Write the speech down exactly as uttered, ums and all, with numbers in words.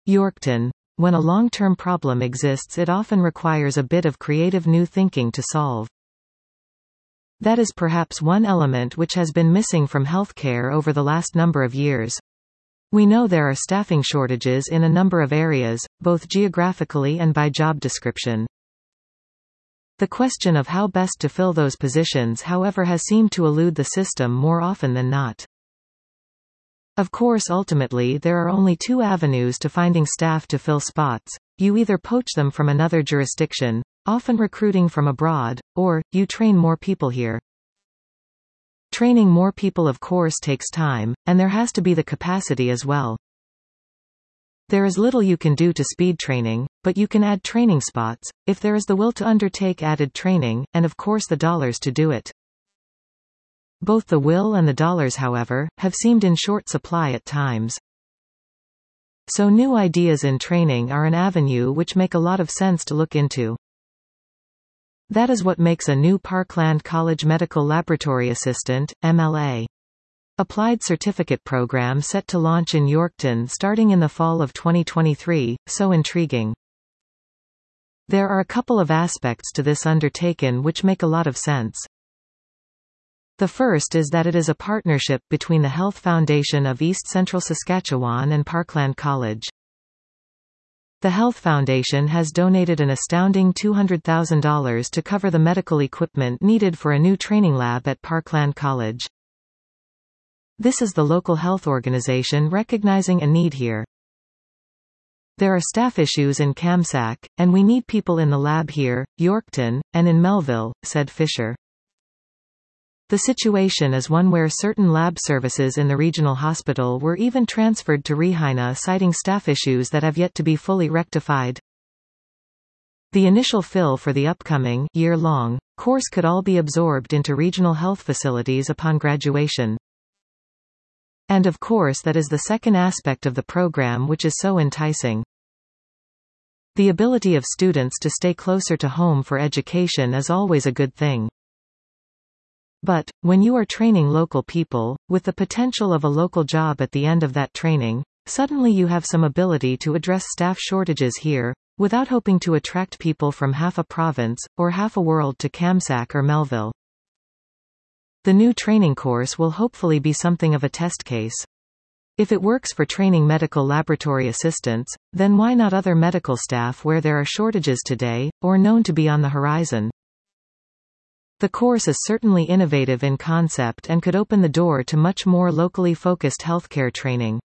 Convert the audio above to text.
Yorkton. When a long-term problem exists, it often requires a bit of creative new thinking to solve. That is perhaps one element which has been missing from healthcare over the last number of years. We know there are staffing shortages in a number of areas, both geographically and by job description. The question of how best to fill those positions, however, has seemed to elude the system more often than not. Of course, ultimately there are only two avenues to finding staff to fill spots. You either poach them from another jurisdiction, often recruiting from abroad, or you train more people here. Training more people of course takes time, and there has to be the capacity as well. There is little you can do to speed training, but you can add training spots, if there is the will to undertake added training, and of course the dollars to do it. Both the will and the dollars, however, have seemed in short supply at times. So new ideas in training are an avenue which make a lot of sense to look into. That is what makes a new Parkland College Medical Laboratory Assistant, M L A. Applied Certificate Program set to launch in Yorkton starting in the fall of twenty twenty-three, so intriguing. There are a couple of aspects to this undertaken which make a lot of sense. The first is that it is a partnership between the Health Foundation of East Central Saskatchewan and Parkland College. The Health Foundation has donated an astounding two hundred thousand dollars to cover the medical equipment needed for a new training lab at Parkland College. This is the local health organization recognizing a need here. There are staff issues in Kamsack, and we need people in the lab here, Yorkton, and in Melville, said Fisher. The situation is one where certain lab services in the regional hospital were even transferred to Regina, citing staff issues that have yet to be fully rectified. The initial fill for the upcoming year-long course could all be absorbed into regional health facilities upon graduation. And of course that is the second aspect of the program which is so enticing. The ability of students to stay closer to home for education is always a good thing. But, when you are training local people, with the potential of a local job at the end of that training, suddenly you have some ability to address staff shortages here, without hoping to attract people from half a province, or half a world to Kamsack or Melville. The new training course will hopefully be something of a test case. If it works for training medical laboratory assistants, then why not other medical staff where there are shortages today, or known to be on the horizon? The course is certainly innovative in concept and could open the door to much more locally focused healthcare training.